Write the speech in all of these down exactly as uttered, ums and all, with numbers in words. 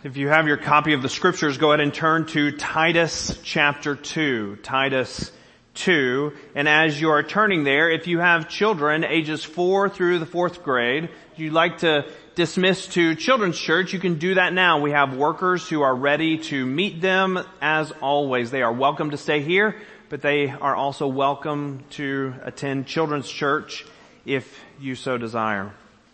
If you have your copy of the scriptures, go ahead and turn to Titus chapter two. Titus two. And as you are turning there, if you have children ages four through the fourth grade, if you'd like to dismiss to children's church, you can do that now. We have workers who are ready to meet them. As always, they are welcome to stay here, but they are also welcome to attend children's church if you so desire.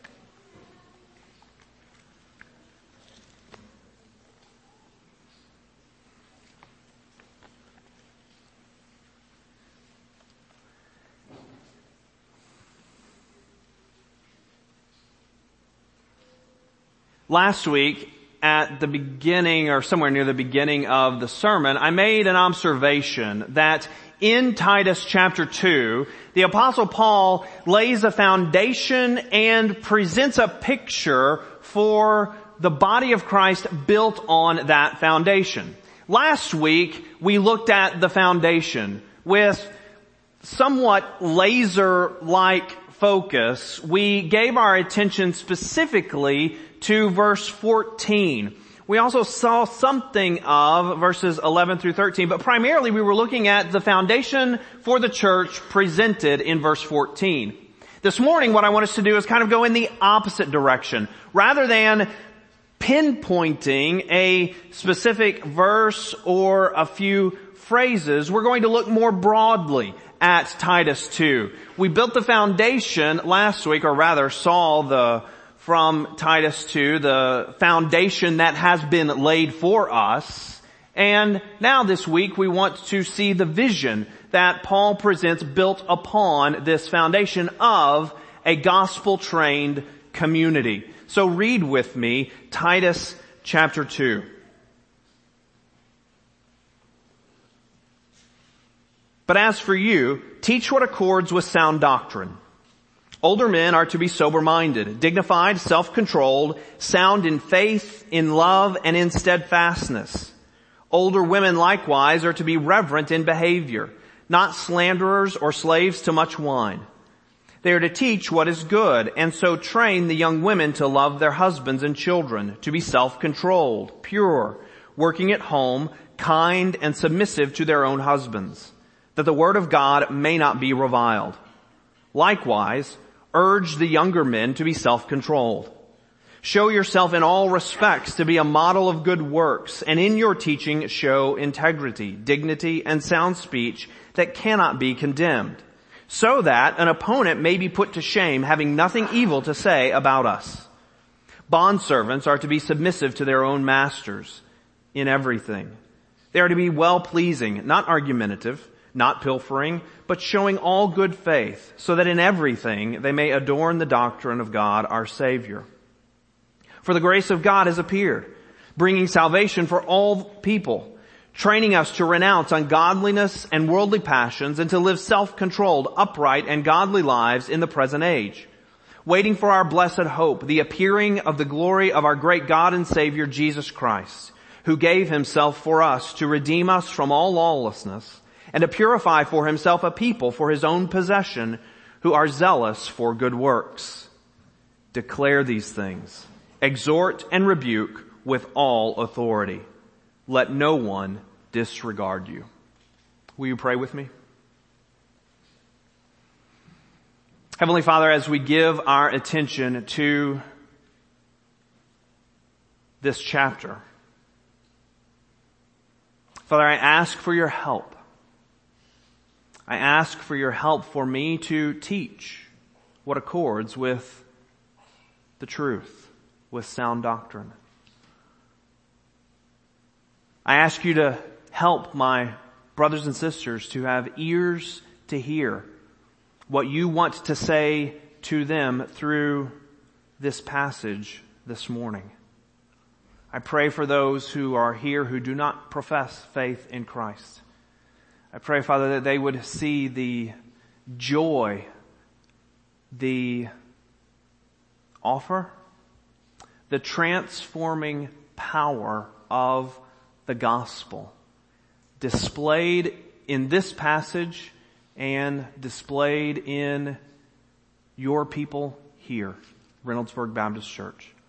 Last week, at the beginning or somewhere near the beginning of the sermon, I made an observation that in Titus chapter two, the Apostle Paul lays a foundation and presents a picture for the body of Christ built on that foundation. Last week, we looked at the foundation with somewhat laser-like focus. We gave our attention specifically to verse fourteen. We also saw something of verses eleven through thirteen, but primarily we were looking at the foundation for the church presented in verse fourteen. This morning, what I want us to do is kind of go in the opposite direction. Rather than pinpointing a specific verse or a few phrases, we're going to look more broadly at Titus two. We built the foundation last week, or rather saw the from Titus two, the foundation that has been laid for us. And now this week we want to see the vision that Paul presents built upon this foundation of a gospel-trained community. So read with me Titus chapter two. But as for you, teach what accords with sound doctrine. Older men are to be sober-minded, dignified, self-controlled, sound in faith, in love, and in steadfastness. Older women likewise are to be reverent in behavior, not slanderers or slaves to much wine. They are to teach what is good, and so train the young women to love their husbands and children, to be self-controlled, pure, working at home, kind and submissive to their own husbands, that the word of God may not be reviled. Likewise, urge the younger men to be self-controlled. Show yourself in all respects to be a model of good works, and in your teaching show integrity, dignity, and sound speech that cannot be condemned, so that an opponent may be put to shame, having nothing evil to say about us. Bondservants are to be submissive to their own masters in everything. They are to be well-pleasing, not argumentative, not pilfering, but showing all good faith, so that in everything they may adorn the doctrine of God our Savior. For the grace of God has appeared, bringing salvation for all people, training us to renounce ungodliness and worldly passions, and to live self-controlled, upright, and godly lives in the present age, waiting for our blessed hope, the appearing of the glory of our great God and Savior Jesus Christ, who gave himself for us to redeem us from all lawlessness, and to purify for himself a people for his own possession who are zealous for good works. Declare these things. Exhort and rebuke with all authority. Let no one disregard you. Will you pray with me? Heavenly Father, as we give our attention to this chapter, Father, I ask for your help. I ask for your help for me to teach what accords with the truth, with sound doctrine. I ask you to help my brothers and sisters to have ears to hear what you want to say to them through this passage this morning. I pray for those who are here who do not profess faith in Christ. I pray, Father, that they would see the joy, the offer, the transforming power of the gospel displayed in this passage and displayed in your people here, Reynoldsburg Baptist Church.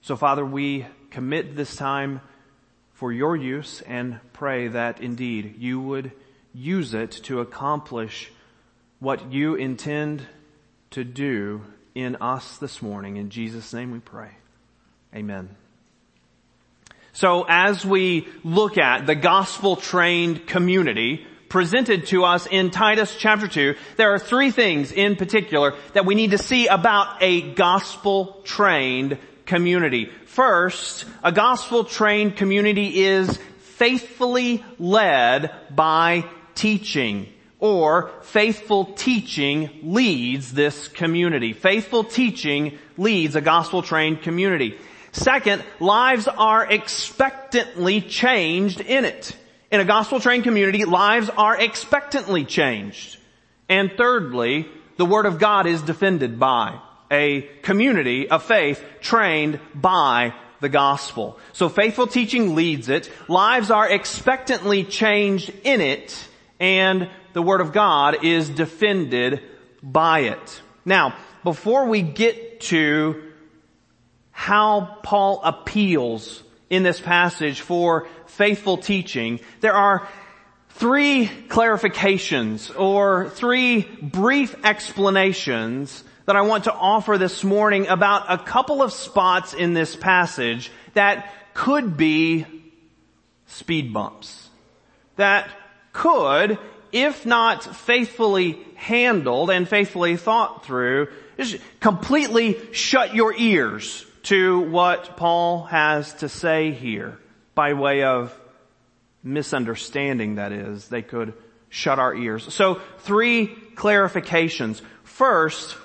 So Father, we commit this time for your use and pray that indeed you would use it to accomplish what you intend to do in us this morning. In Jesus' name we pray. Amen. So as we look at the gospel-trained community presented to us in Titus chapter two, there are three things in particular that we need to see about a gospel-trained community. First, a gospel-trained community is faithfully led by teaching, or faithful teaching leads this community. Faithful teaching leads a gospel-trained community. Second, lives are expectantly changed in it. In a gospel-trained community, lives are expectantly changed. And thirdly, the Word of God is defended by a community of faith trained by the gospel. So faithful teaching leads it. Lives are expectantly changed in it. And the Word of God is defended by it. Now, before we get to how Paul appeals in this passage for faithful teaching, there are three clarifications or three brief explanations that I want to offer this morning about a couple of spots in this passage that could be speed bumps. That could, if not faithfully handled and faithfully thought through, just completely shut your ears to what Paul has to say here by way of misunderstanding, that is. They could shut our ears. So three clarifications. First,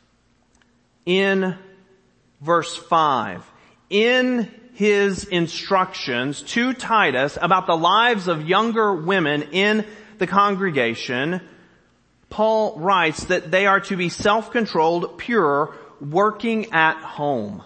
in verse five, in his instructions to Titus about the lives of younger women in the congregation, Paul writes that they are to be self-controlled, pure, working at home.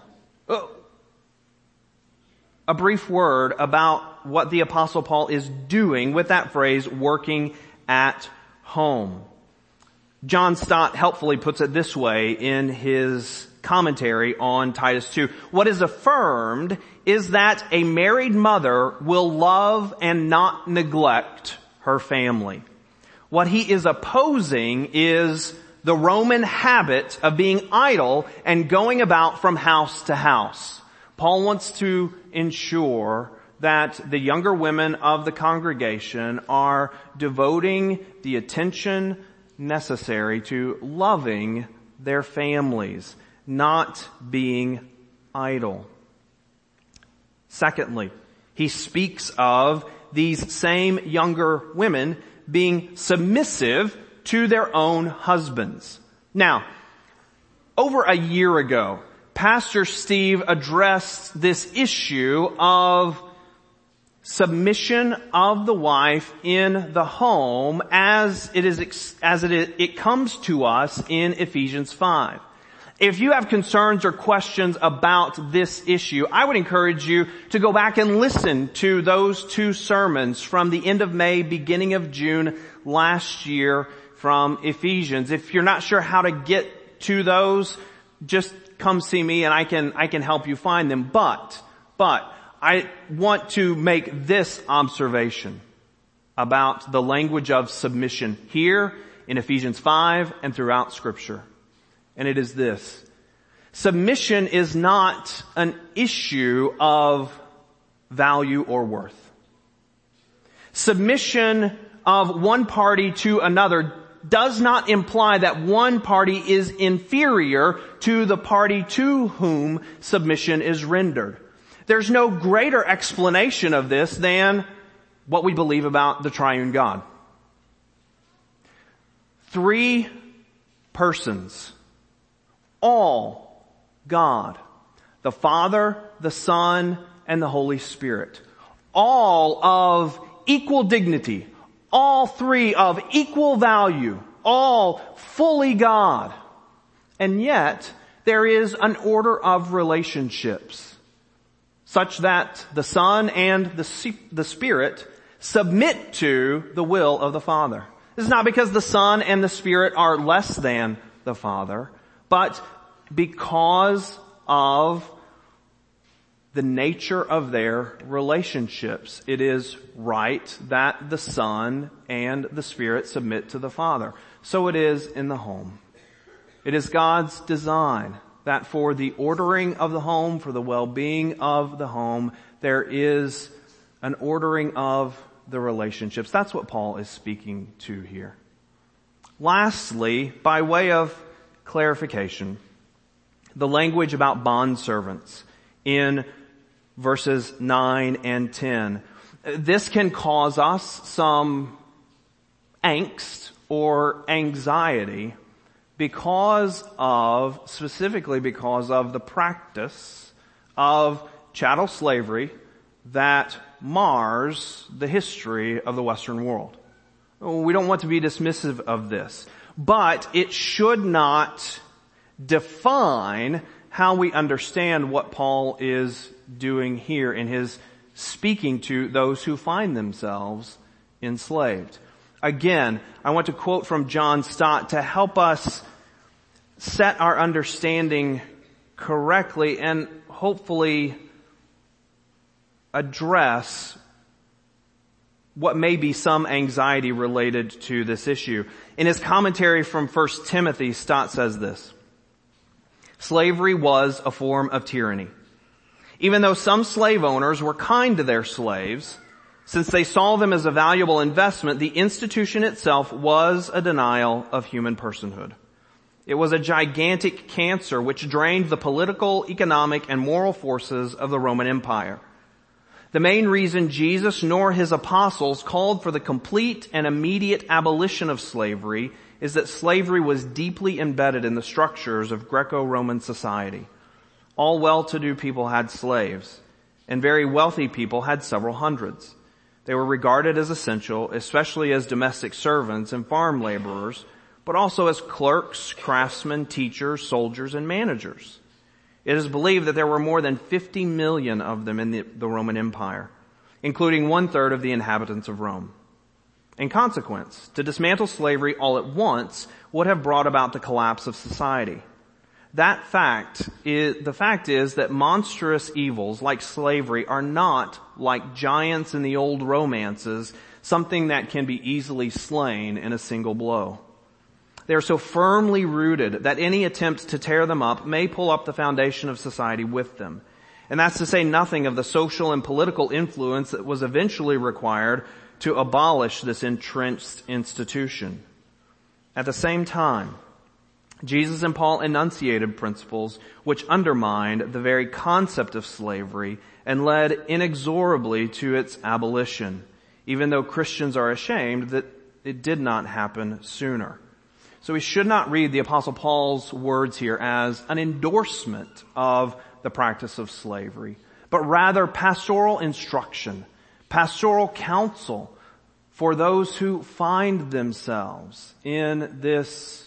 A brief word about what the Apostle Paul is doing with that phrase, working at home. John Stott helpfully puts it this way in his commentary on Titus two. What is affirmed is that a married mother will love and not neglect her family. What he is opposing is the Roman habit of being idle and going about from house to house. Paul wants to ensure that the younger women of the congregation are devoting the attention necessary to loving their families, not being idle. Secondly, he speaks of these same younger women being submissive to their own husbands. Now, over a year ago, Pastor Steve addressed this issue of submission of the wife in the home as it is, as it is, it comes to us in Ephesians five. If you have concerns or questions about this issue, I would encourage you to go back and listen to those two sermons from the end of May, beginning of June last year from Ephesians. If you're not sure how to get to those, just come see me and I can, I can help you find them. But, but, I want to make this observation about the language of submission here in Ephesians five and throughout Scripture. And it is this. Submission is not an issue of value or worth. Submission of one party to another does not imply that one party is inferior to the party to whom submission is rendered. There's no greater explanation of this than what we believe about the triune God. Three persons, all God, the Father, the Son, and the Holy Spirit, all of equal dignity, all three of equal value, all fully God. And yet, there is an order of relationships such that the Son and the, the Spirit submit to the will of the Father. This is not because the Son and the Spirit are less than the Father, but because of the nature of their relationships. It is right that the Son and the Spirit submit to the Father. So it is in the home. It is God's design that for the ordering of the home, for the well-being of the home, there is an ordering of the relationships. That's what Paul is speaking to here. Lastly, by way of clarification, the language about bondservants in verses nine and ten. This can cause us some angst or anxiety because of, specifically because of the practice of chattel slavery that mars the history of the Western world. We don't want to be dismissive of this, but it should not define how we understand what Paul is doing here in his speaking to those who find themselves enslaved. Again, I want to quote from John Stott to help us set our understanding correctly and hopefully address what may be some anxiety related to this issue. In his commentary from First Timothy, Stott says this: slavery was a form of tyranny. Even though some slave owners were kind to their slaves, since they saw them as a valuable investment, the institution itself was a denial of human personhood. It was a gigantic cancer which drained the political, economic, and moral forces of the Roman Empire. The main reason Jesus nor his apostles called for the complete and immediate abolition of slavery is that slavery was deeply embedded in the structures of Greco-Roman society. All well-to-do people had slaves, and very wealthy people had several hundreds. They were regarded as essential, especially as domestic servants and farm laborers, but also as clerks, craftsmen, teachers, soldiers, and managers. It is believed that there were more than fifty million of them in the, the Roman Empire, including one-third of the inhabitants of Rome. In consequence, to dismantle slavery all at once would have brought about the collapse of society. That fact is, the fact is that monstrous evils like slavery are not, like giants in the old romances, something that can be easily slain in a single blow. They are so firmly rooted that any attempt to tear them up may pull up the foundation of society with them. And that's to say nothing of the social and political influence that was eventually required to abolish this entrenched institution. At the same time, Jesus and Paul enunciated principles which undermined the very concept of slavery and led inexorably to its abolition, even though Christians are ashamed that it did not happen sooner. So we should not read the Apostle Paul's words here as an endorsement of the practice of slavery, but rather pastoral instruction, pastoral counsel for those who find themselves in this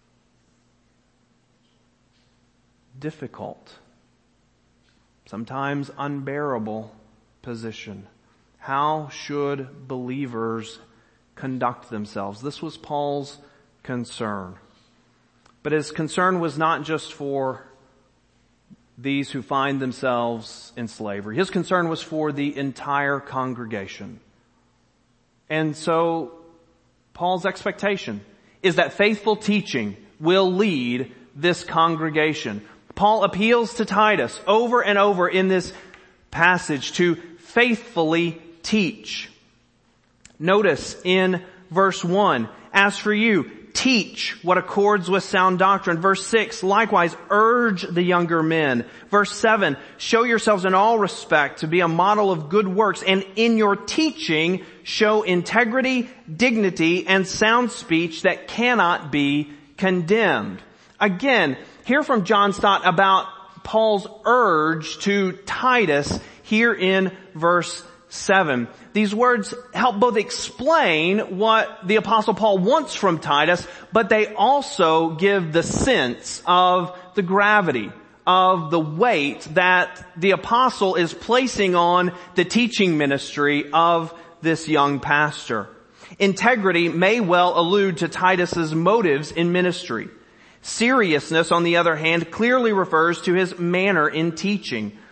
difficult, sometimes unbearable position. How should believers conduct themselves? This was Paul's concern. But his concern was not just for these who find themselves in slavery. His concern was for the entire congregation. And so Paul's expectation is that faithful teaching will lead this congregation. Paul appeals to Titus over and over in this passage to faithfully teach. Notice in verse one, as for you, teach what accords with sound doctrine. Verse six, likewise urge the younger men. Verse seven, show yourselves in all respect to be a model of good works, and in your teaching show integrity, dignity, and sound speech that cannot be condemned. Again, hear from John Stott about Paul's urge to Titus here in verse seven. These words help both explain what the Apostle Paul wants from Titus, but they also give the sense of the gravity, of the weight that the Apostle is placing on the teaching ministry of this young pastor. Integrity may well allude to Titus's motives in ministry. Seriousness, on the other hand, clearly refers to his manner in teaching.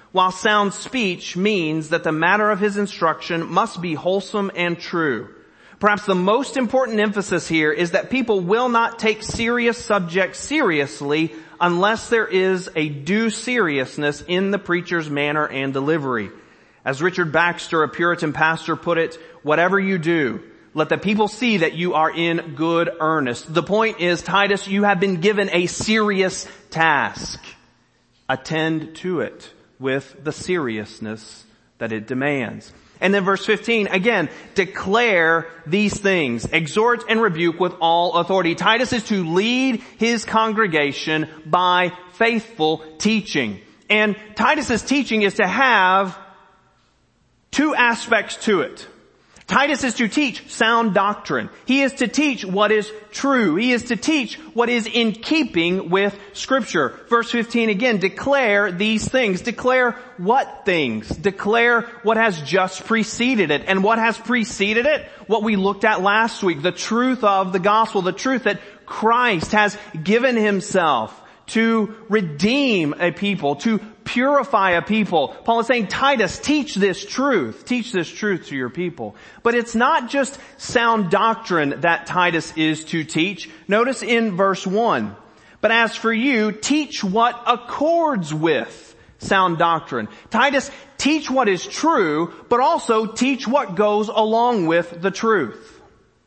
while sound speech means that the matter of his instruction must be wholesome and true. Perhaps the most important emphasis here is that people will not take serious subjects seriously unless there is a due seriousness in the preacher's manner and delivery. As Richard Baxter, a Puritan pastor, put it, whatever you do, let the people see that you are in good earnest. The point is, Titus, you have been given a serious task. Attend to it with the seriousness that it demands. And then verse fifteen, again, declare these things. Exhort and rebuke with all authority. Titus is to lead his congregation by faithful teaching. And Titus's teaching is to have two aspects to it. Titus is to teach sound doctrine. He is to teach what is true. He is to teach what is in keeping with Scripture. Verse fifteen again, declare these things. Declare what things? Declare what has just preceded it. And what has preceded it? What we looked at last week. The truth of the gospel. The truth that Christ has given himself to redeem a people, to purify a people. Paul is saying, Titus, teach this truth. Teach this truth to your people. But it's not just sound doctrine that Titus is to teach. Notice in verse one, but as for you, teach what accords with sound doctrine. Titus, teach what is true, but also teach what goes along with the truth.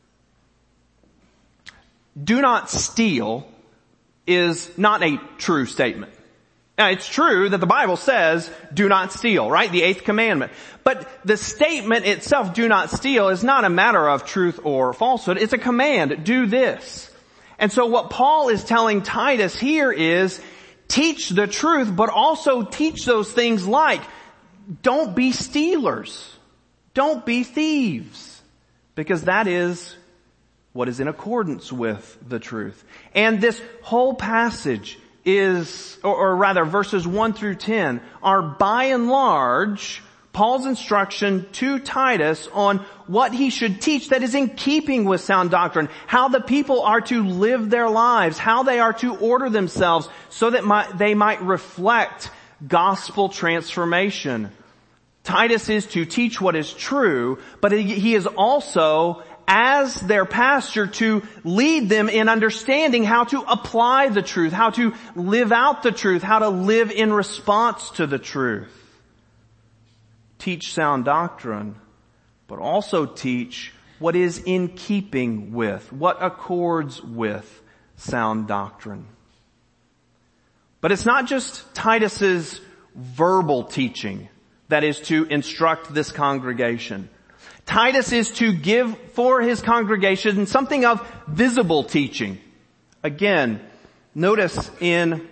Do not steal is not a true statement. Now, it's true that the Bible says, do not steal, right? The eighth commandment. But the statement itself, do not steal, is not a matter of truth or falsehood. It's a command. Do this. And so what Paul is telling Titus here is, teach the truth, but also teach those things like, don't be stealers. Don't be thieves. Because that is what is in accordance with the truth. And this whole passage is, or, or rather verses one through ten, are by and large Paul's instruction to Titus on what he should teach that is in keeping with sound doctrine, how the people are to live their lives, how they are to order themselves so that might, they might reflect gospel transformation. Titus is to teach what is true, but he is also, as their pastor, to lead them in understanding how to apply the truth, how to live out the truth, how to live in response to the truth. Teach sound doctrine, but also teach what is in keeping with, what accords with sound doctrine. But it's not just Titus's verbal teaching that is to instruct this congregation. Titus is to give for his congregation something of visible teaching. Again, notice in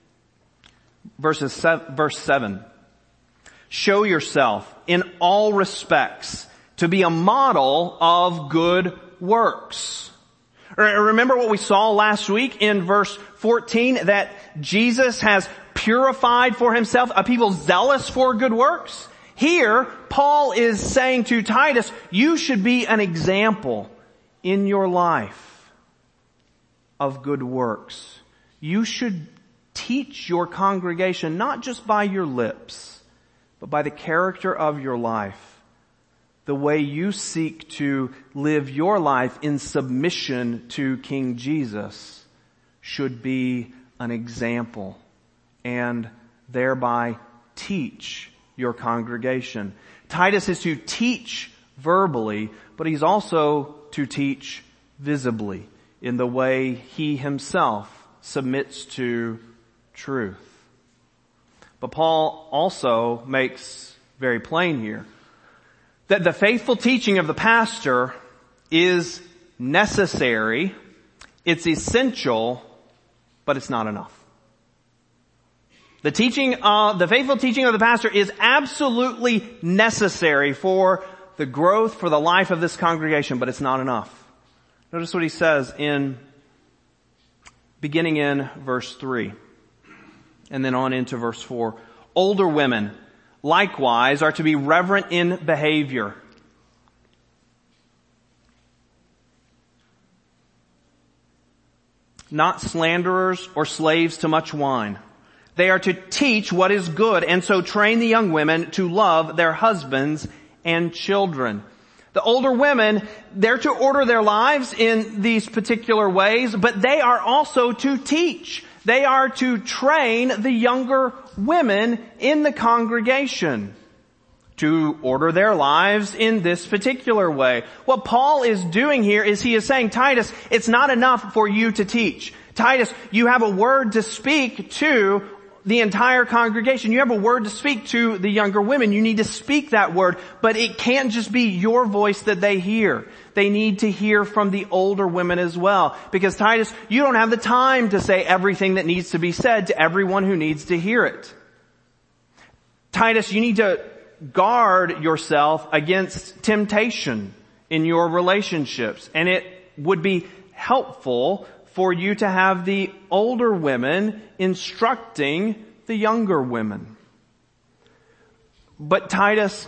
verses seven, verse seven, show yourself in all respects to be a model of good works. Remember what we saw last week in verse fourteen, that Jesus has purified for himself a people zealous for good works? Here, Paul is saying to Titus, you should be an example in your life of good works. You should teach your congregation not just by your lips, but by the character of your life, the way you seek to live your life in submission to King Jesus should be an example and thereby teach your congregation. Titus is to teach verbally, but he's also to teach visibly in the way he himself submits to truth. But Paul also makes very plain here that the faithful teaching of the pastor is necessary, it's essential, but it's not enough. The teaching of, the faithful teaching of the pastor is absolutely necessary for the growth, for the life of this congregation, but it's not enough. Notice what he says in, beginning in verse three, and then on into verse four. Older women, likewise, are to be reverent in behavior. Not slanderers or slaves to much wine. They are to teach what is good, and so train the young women to love their husbands and children. The older women, they're to order their lives in these particular ways, but they are also to teach. They are to train the younger women in the congregation to order their lives in this particular way. What Paul is doing here is he is saying, Titus, it's not enough for you to teach. Titus, you have a word to speak to the entire congregation. You have a word to speak to the younger women. You need to speak that word, but it can't just be your voice that they hear. They need to hear from the older women as well. Because Titus, you don't have the time to say everything that needs to be said to everyone who needs to hear it. Titus, you need to guard yourself against temptation in your relationships. And it would be helpful for you to have the older women instructing the younger women. But Titus,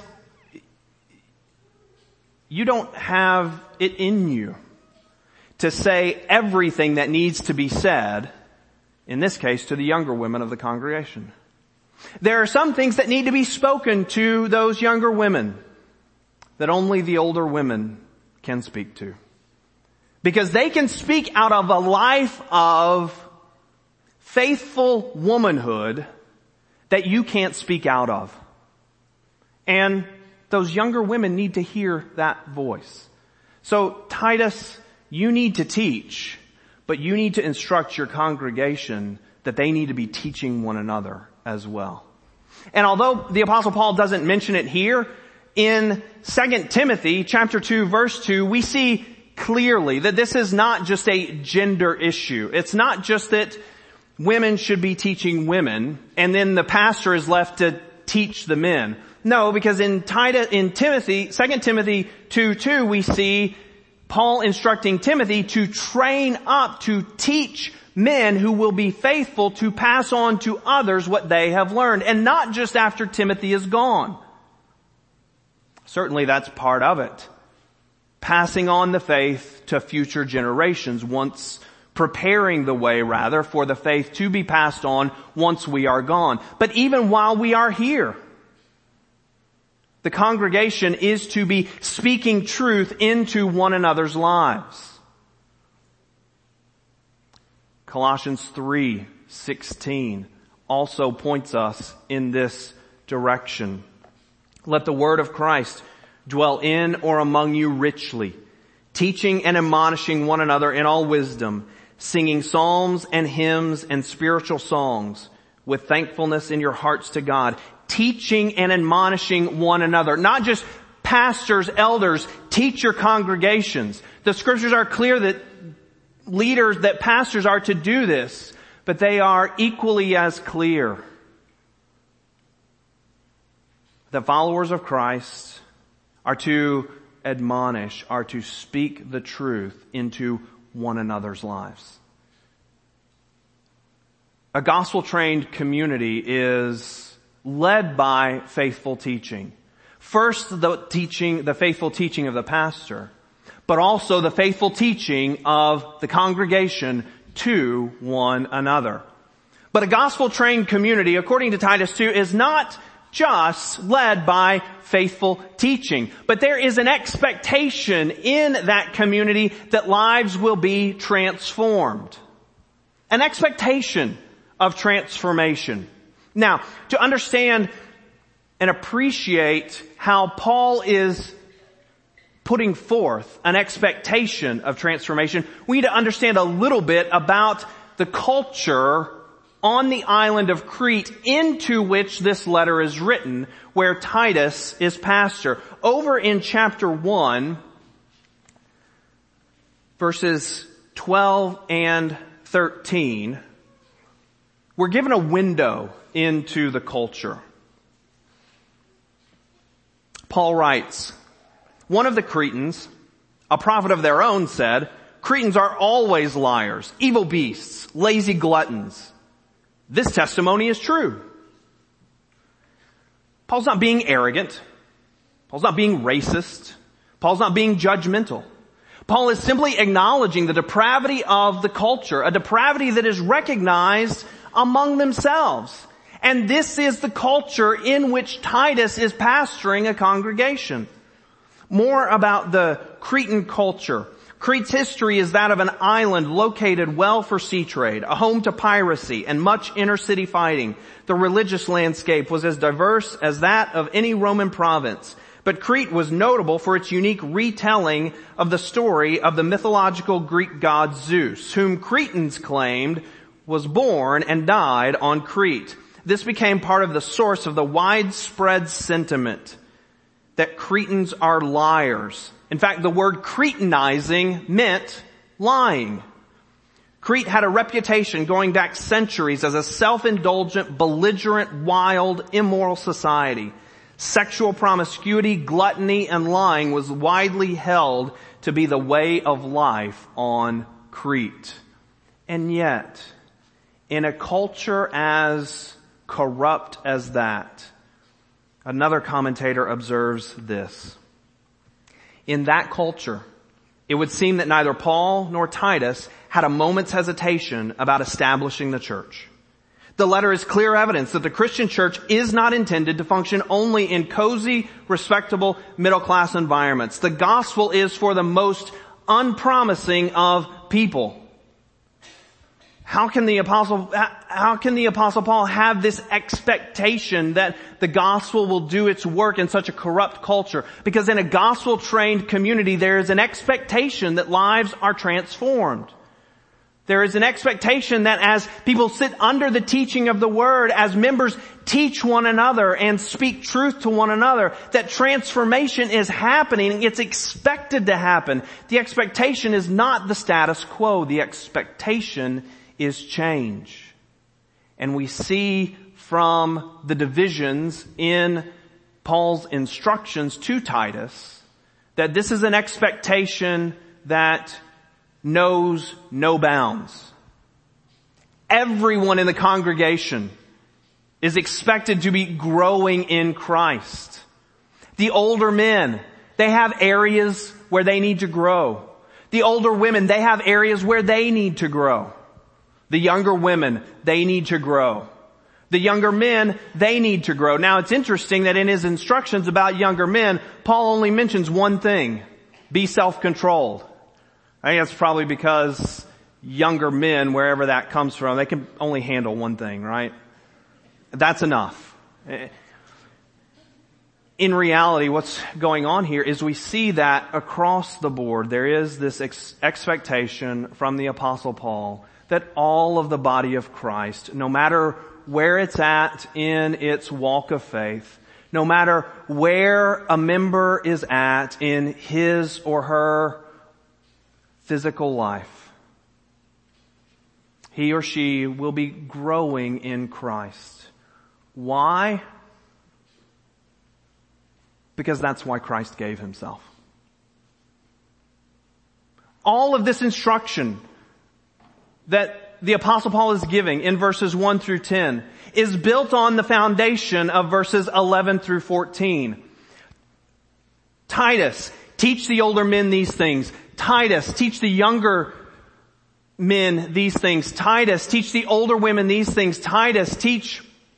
you don't have it in you to say everything that needs to be said, in this case, to the younger women of the congregation. There are some things that need to be spoken to those younger women that only the older women can speak to. Because they can speak out of a life of faithful womanhood that you can't speak out of. And those younger women need to hear that voice. So Titus, you need to teach, but you need to instruct your congregation that they need to be teaching one another as well. And although the Apostle Paul doesn't mention it here, in Second Timothy chapter two verse two, we see clearly that this is not just a gender issue. It's not just that women should be teaching women and then the pastor is left to teach the men. No, because in Titus, in Timothy, Second Timothy two two, we see Paul instructing Timothy to train up, to teach men who will be faithful to pass on to others what they have learned, and not just after Timothy is gone. Certainly that's part of it. Passing on the faith to future generations, once preparing the way rather for the faith to be passed on once we are gone. But even while we are here, the congregation is to be speaking truth into one another's lives. Colossians three sixteen also points us in this direction. Let the word of Christ dwell in or among you richly, teaching and admonishing one another in all wisdom, singing psalms and hymns and spiritual songs with thankfulness in your hearts to God, teaching and admonishing one another. Not just pastors, elders, teach your congregations. The scriptures are clear that leaders, that pastors are to do this, but they are equally as clear that followers of Christ are to admonish, are to speak the truth into one another's lives. A gospel-trained community is led by faithful teaching. First, the teaching, the faithful teaching of the pastor, but also the faithful teaching of the congregation to one another. But a gospel-trained community, according to Titus two, is not just led by faithful teaching, but there is an expectation in that community that lives will be transformed. An expectation of transformation. Now, to understand and appreciate how Paul is putting forth an expectation of transformation, we need to understand a little bit about the culture on the island of Crete into which this letter is written, where Titus is pastor. Over in chapter one, verses twelve and thirteen, we're given a window into the culture. Paul writes, one of the Cretans, a prophet of their own, said, Cretans are always liars, evil beasts, lazy gluttons. This testimony is true. Paul's not being arrogant. Paul's not being racist. Paul's not being judgmental. Paul is simply acknowledging the depravity of the culture, a depravity that is recognized among themselves. And this is the culture in which Titus is pastoring a congregation. More about the Cretan culture. Crete's history is that of an island located well for sea trade, a home to piracy and much inter-city fighting. The religious landscape was as diverse as that of any Roman province. But Crete was notable for its unique retelling of the story of the mythological Greek god Zeus, whom Cretans claimed was born and died on Crete. This became part of the source of the widespread sentiment that Cretans are liars. In fact, the word Cretanizing meant lying. Crete had a reputation going back centuries as a self-indulgent, belligerent, wild, immoral society. Sexual promiscuity, gluttony, and lying was widely held to be the way of life on Crete. And yet, in a culture as corrupt as that, another commentator observes this. In that culture, it would seem that neither Paul nor Titus had a moment's hesitation about establishing the church. The letter is clear evidence that the Christian church is not intended to function only in cozy, respectable, middle-class environments. The gospel is for the most unpromising of people. How can the apostle, how can the apostle Paul have this expectation that the gospel will do its work in such a corrupt culture? Because in a gospel-trained community, there is an expectation that lives are transformed. There is an expectation that as people sit under the teaching of the word, as members teach one another and speak truth to one another, that transformation is happening. It's expected to happen. The expectation is not the status quo. The expectation is change. And we see from the divisions in Paul's instructions to Titus that this is an expectation that knows no bounds. Everyone in the congregation is expected to be growing in Christ. The older men, they have areas where they need to grow. The older women, they have areas where they need to grow. The younger women, they need to grow. The younger men, they need to grow. Now it's interesting that in his instructions about younger men, Paul only mentions one thing: be self-controlled. I think that's probably because younger men, wherever that comes from, they can only handle one thing, right? That's enough. In reality, what's going on here is we see that across the board there is this ex- expectation from the Apostle Paul that all of the body of Christ, no matter where it's at in its walk of faith, no matter where a member is at in his or her physical life, he or she will be growing in Christ. Why? Because that's why Christ gave himself. All of this instruction that the Apostle Paul is giving in verses one through ten is built on the foundation of verses eleven through fourteen. Titus, teach the older men these things. Titus, teach the younger men these things. Titus, teach the older women these things. Titus, teach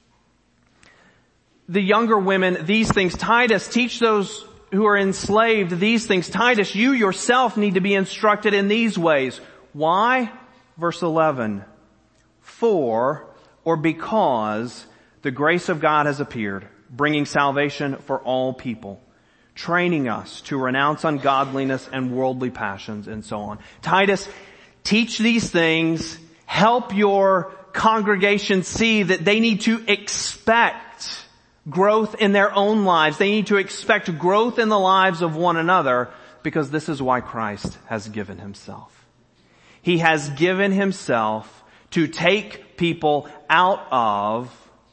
the younger women these things. Titus, teach those who are enslaved these things. Titus, you yourself need to be instructed in these ways. Why? Verse eleven. For, or because, the grace of God has appeared, bringing salvation for all people, training us to renounce ungodliness and worldly passions, and so on. Titus, teach these things. Help your congregation see that they need to expect growth in their own lives. They need to expect growth in the lives of one another, because this is why Christ has given himself. He has given himself to take people out of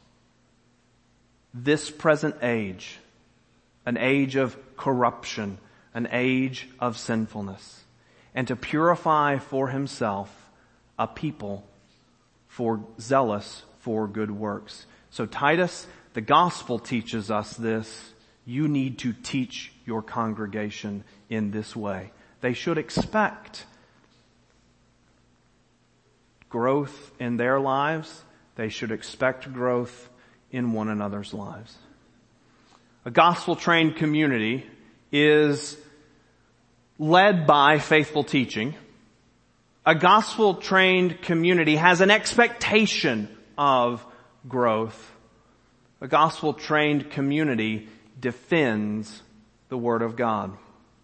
this present age, an age of corruption, an age of sinfulness, and to purify for himself a people for zealous for good works. So Titus, the gospel teaches us this. You need to teach your congregation in this way. They should expect growth in their lives. They they should expect growth in one another's lives. A gospel-trained community is led by faithful teaching. A gospel-trained community has an expectation of growth. A gospel-trained community defends the Word of God.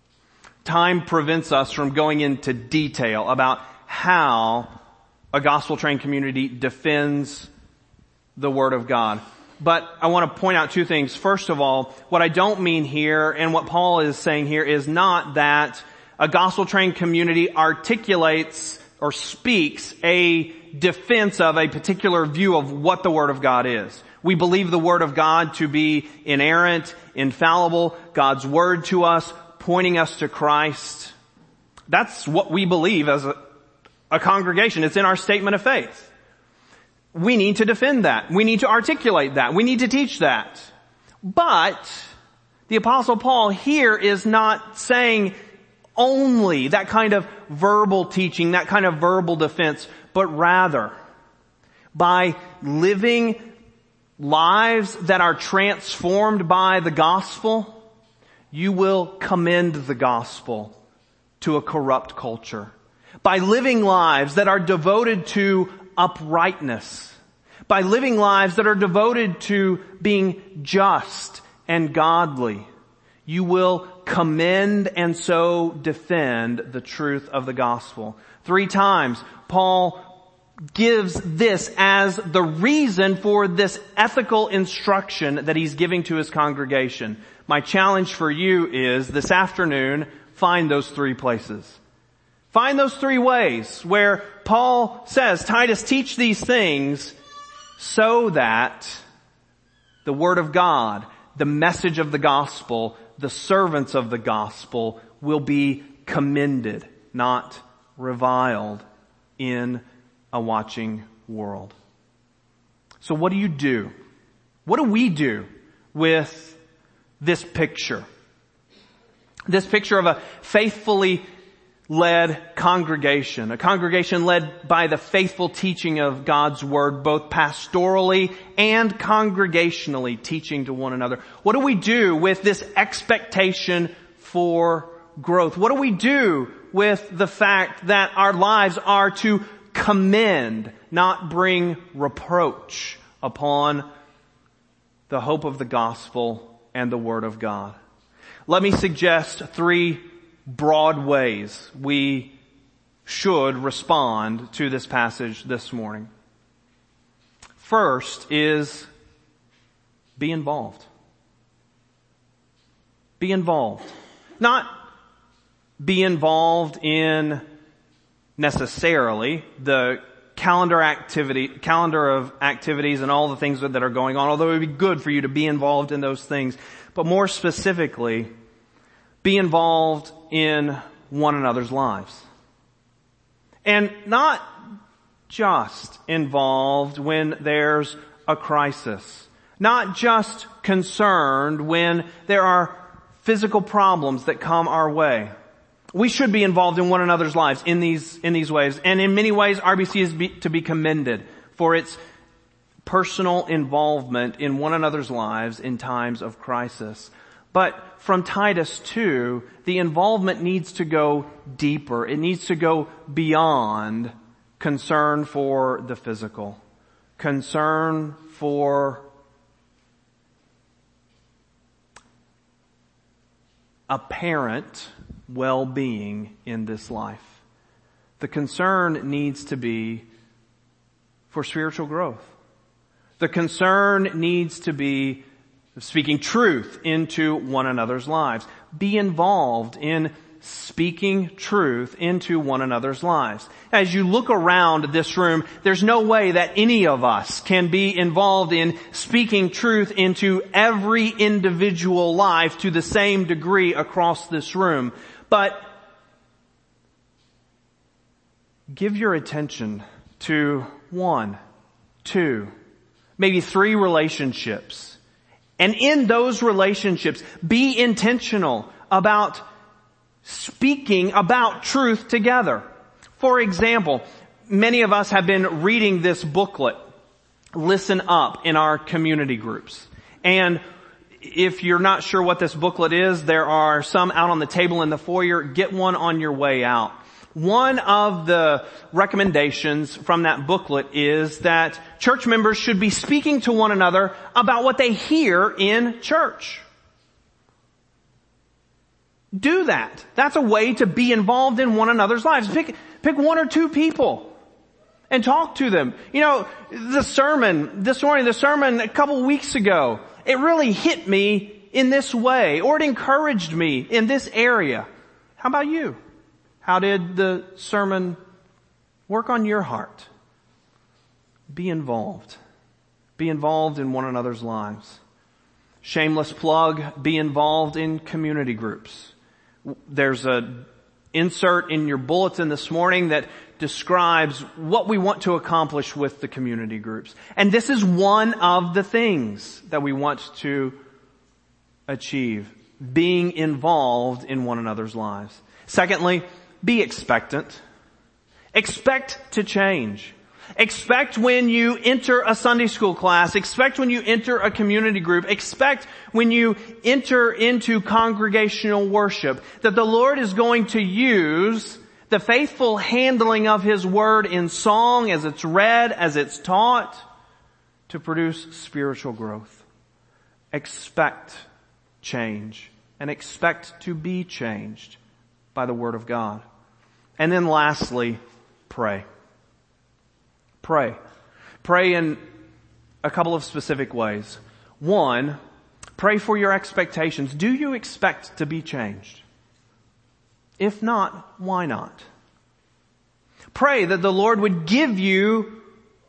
Time prevents us from going into detail about how a gospel-trained community defends the Word of God. But I want to point out two things. First of all, what I don't mean here, and what Paul is saying here, is not that a gospel-trained community articulates or speaks a defense of a particular view of what the Word of God is. We believe the Word of God to be inerrant, infallible, God's Word to us, pointing us to Christ. That's what we believe as a, a congregation. It's in our statement of faith. We need to defend that. We need to articulate that. We need to teach that. But the Apostle Paul here is not saying only that kind of verbal teaching, that kind of verbal defense, but rather by living lives that are transformed by the gospel, you will commend the gospel to a corrupt culture. By living lives that are devoted to uprightness, by living lives that are devoted to being just and godly, you will commend and so defend the truth of the gospel. Three times, Paul gives this as the reason for this ethical instruction that he's giving to his congregation. My challenge for you is this afternoon, find those three places. Find those three ways where Paul says, Titus, teach these things so that the Word of God, the message of the gospel, the servants of the gospel will be commended, not reviled in a watching world. So what do you do? What do we do with this picture? This picture of a faithfully led congregation, a congregation led by the faithful teaching of God's Word, both pastorally and congregationally teaching to one another. What do we do with this expectation for growth? What do we do with the fact that our lives are to commend, not bring reproach upon the hope of the gospel and the Word of God? Let me suggest three broad ways we should respond to this passage this morning. First is be involved. Be involved. Not be involved in necessarily the calendar activity, calendar of activities and all the things that are going on, although it would be good for you to be involved in those things. But more specifically, be involved in one another's lives. And not just involved when there's a crisis. Not just concerned when there are physical problems that come our way. We should be involved in one another's lives in these, in these ways. And in many ways, R B C is be, to be commended for its personal involvement in one another's lives in times of crisis. But from Titus two, the involvement needs to go deeper. It needs to go beyond concern for the physical. Concern for apparent well-being in this life. The concern needs to be for spiritual growth. The concern needs to be speaking truth into one another's lives. Be involved in speaking truth into one another's lives. As you look around this room, there's no way that any of us can be involved in speaking truth into every individual life to the same degree across this room. But give your attention to one, two, maybe three relationships. And in those relationships, be intentional about speaking about truth together. For example, many of us have been reading this booklet, Listen Up in our community groups. And if you're not sure what this booklet is, there are some out on the table in the foyer. Get one on your way out. One of the recommendations from that booklet is that church members should be speaking to one another about what they hear in church. Do that. That's a way to be involved in one another's lives. Pick, pick one or two people and talk to them. You know, the sermon this morning, the sermon a couple weeks ago, it really hit me in this way, or it encouraged me in this area. How about you? How did the sermon work on your heart? Be involved. Be involved in one another's lives. Shameless plug, be involved in community groups. There's an insert in your bulletin this morning that describes what we want to accomplish with the community groups. And this is one of the things that we want to achieve, being involved in one another's lives. Secondly, be expectant. Expect to change. Expect when you enter a Sunday school class. Expect when you enter a community group. Expect when you enter into congregational worship that the Lord is going to use the faithful handling of His Word in song, as it's read, as it's taught, to produce spiritual growth. Expect change and expect to be changed by the Word of God. And then lastly, pray. Pray. Pray in a couple of specific ways. One, pray for your expectations. Do you expect to be changed? If not, why not? Pray that the Lord would give you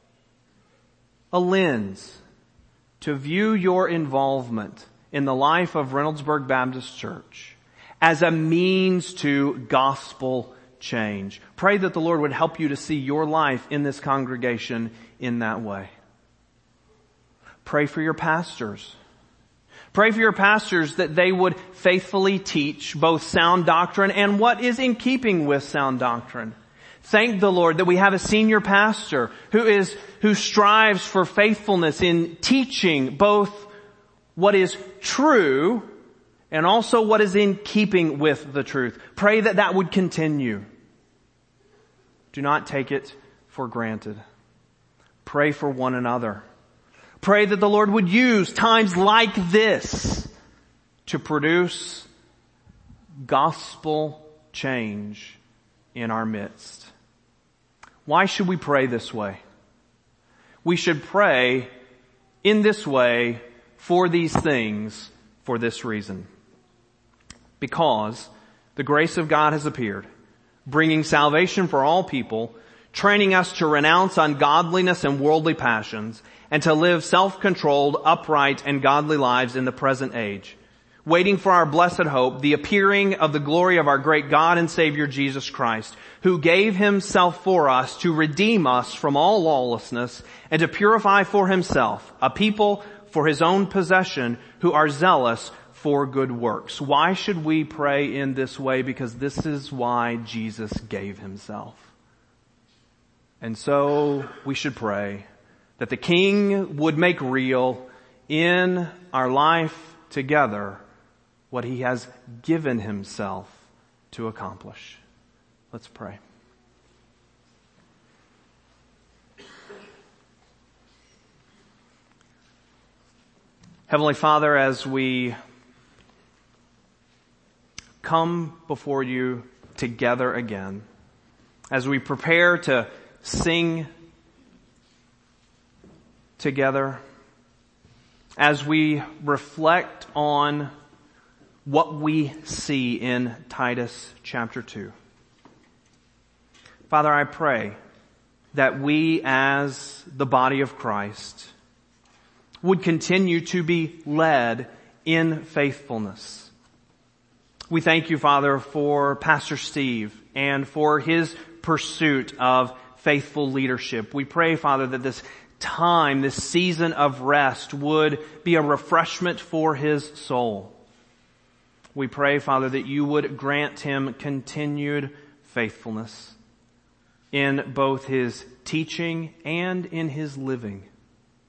a lens to view your involvement in the life of Reynoldsburg Baptist Church as a means to gospel change. Pray that the Lord would help you to see your life in this congregation in that way. Pray for your pastors. Pray for your pastors that they would faithfully teach both sound doctrine and what is in keeping with sound doctrine. Thank the Lord that we have a senior pastor who is, who strives for faithfulness in teaching both what is true and also what is in keeping with the truth. Pray that that would continue. Do not take it for granted. Pray for one another. Pray that the Lord would use times like this to produce gospel change in our midst. Why should we pray this way? We should pray in this way for these things for this reason. Because the grace of God has appeared, bringing salvation for all people, training us to renounce ungodliness and worldly passions, and to live self-controlled, upright, and godly lives in the present age, waiting for our blessed hope, the appearing of the glory of our great God and Savior Jesus Christ, who gave Himself for us to redeem us from all lawlessness and to purify for Himself a people for His own possession who are zealous for good works. Why should we pray in this way? Because this is why Jesus gave Himself. And so we should pray that the King would make real in our life together what He has given Himself to accomplish. Let's pray. Heavenly Father, as we come before You together again, as we prepare to sing together, as we reflect on what we see in Titus chapter two. Father, I pray that we as the body of Christ would continue to be led in faithfulness. We thank You, Father, for Pastor Steve and for his pursuit of faithful leadership. We pray, Father, that this time, this season of rest would be a refreshment for his soul. We pray, Father, that You would grant him continued faithfulness in both his teaching and in his living.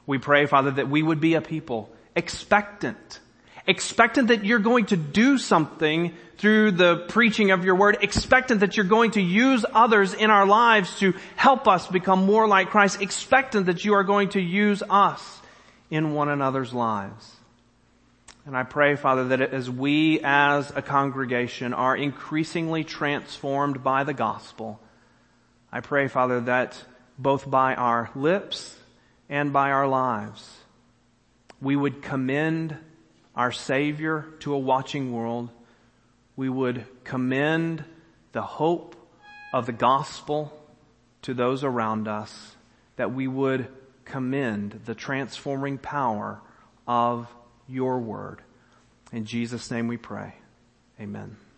We pray, Father, that we would be a people expectant. Expectant that you're going to do something through the preaching of your word. Expectant that you're going to use others in our lives to help us become more like Christ. Expectant that you are going to use us in one another's lives. And I pray, Father, that as we as a congregation are increasingly transformed by the gospel, I pray, Father, that both by our lips and by our lives, we would commend our Savior to a watching world. We would commend the hope of the gospel to those around us, that we would commend the transforming power of your word. In Jesus' name we pray. Amen.